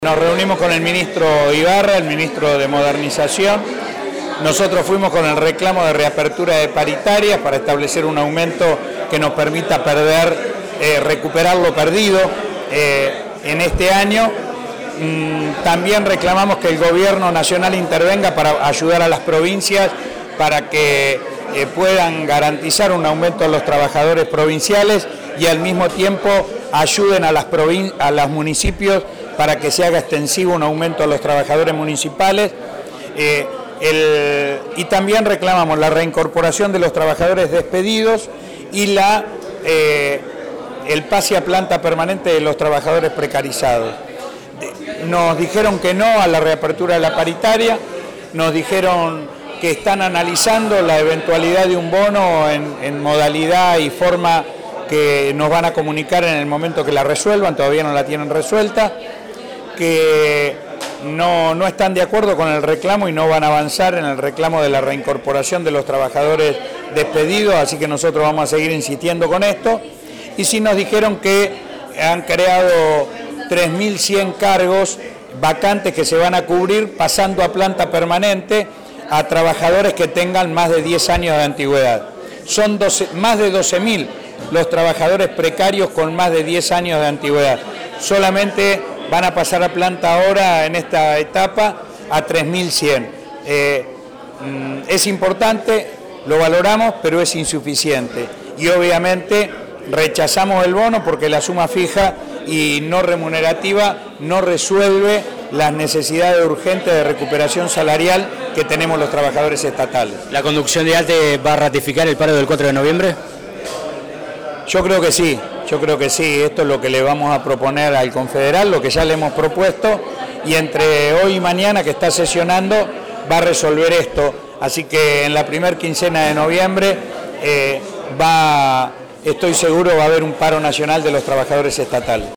Nos reunimos con el ministro Ibarra, el ministro de Modernización. Nosotros fuimos con el reclamo de reapertura de paritarias para establecer un aumento que nos permita recuperar lo perdido en este año. También reclamamos que el gobierno nacional intervenga para ayudar a las provincias para que puedan garantizar un aumento a los trabajadores provinciales y al mismo tiempo ayuden a los municipios para que se haga extensivo un aumento a los trabajadores municipales. Y también reclamamos la reincorporación de los trabajadores despedidos y el pase a planta permanente de los trabajadores precarizados. Nos dijeron que no a la reapertura de la paritaria, nos dijeron que están analizando la eventualidad de un bono en modalidad y forma que nos van a comunicar en el momento que la resuelvan, todavía no la tienen resuelta, que no están de acuerdo con el reclamo y no van a avanzar en el reclamo de la reincorporación de los trabajadores despedidos, así que nosotros vamos a seguir insistiendo con esto. Y sí nos dijeron que han creado 3.100 cargos vacantes que se van a cubrir pasando a planta permanente a trabajadores que tengan más de 10 años de antigüedad. Son más de 12.000 los trabajadores precarios con más de 10 años de antigüedad. Solamente van a pasar a planta ahora en esta etapa a 3.100. Es importante, lo valoramos, pero es insuficiente. Y obviamente rechazamos el bono porque la suma fija y no remunerativa no resuelve las necesidades urgentes de recuperación salarial que tenemos los trabajadores estatales. ¿La conducción de ATE va a ratificar el paro del 4 de noviembre? Yo creo que sí. Esto es lo que le vamos a proponer al Confederal, lo que ya le hemos propuesto, y entre hoy y mañana que está sesionando va a resolver esto. Así que en la primera quincena de noviembre estoy seguro va a haber un paro nacional de los trabajadores estatales.